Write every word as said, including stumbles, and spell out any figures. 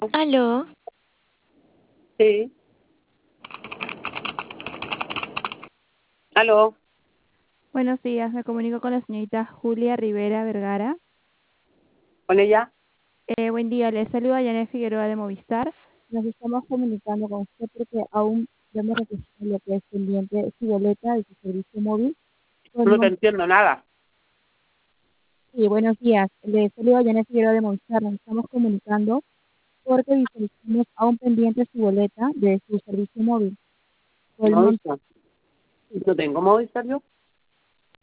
Aló, Sí. Aló, Buenos días, me comunico con la señorita Julia Rivera Vergara. con ella. Eh, buen día, le saluda Janet Figueroa de Movistar. Nos estamos comunicando con usted porque aún debemos registrar lo que es pendiente su boleta de su servicio móvil. Por el No te mon- entiendo nada. Sí, buenos días, le saluda Janet Figueroa de Movistar. Nos estamos comunicando porque visualizamos aún pendiente su boleta de su servicio móvil. Por el mon- Movistar. No tengo Movistar yo.